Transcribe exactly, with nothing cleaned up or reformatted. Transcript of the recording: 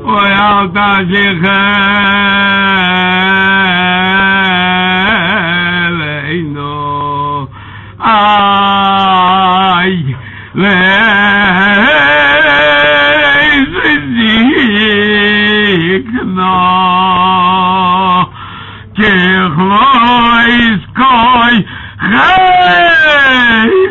我要大心黑雷诺，哎，雷是你可能，结合 is going hey。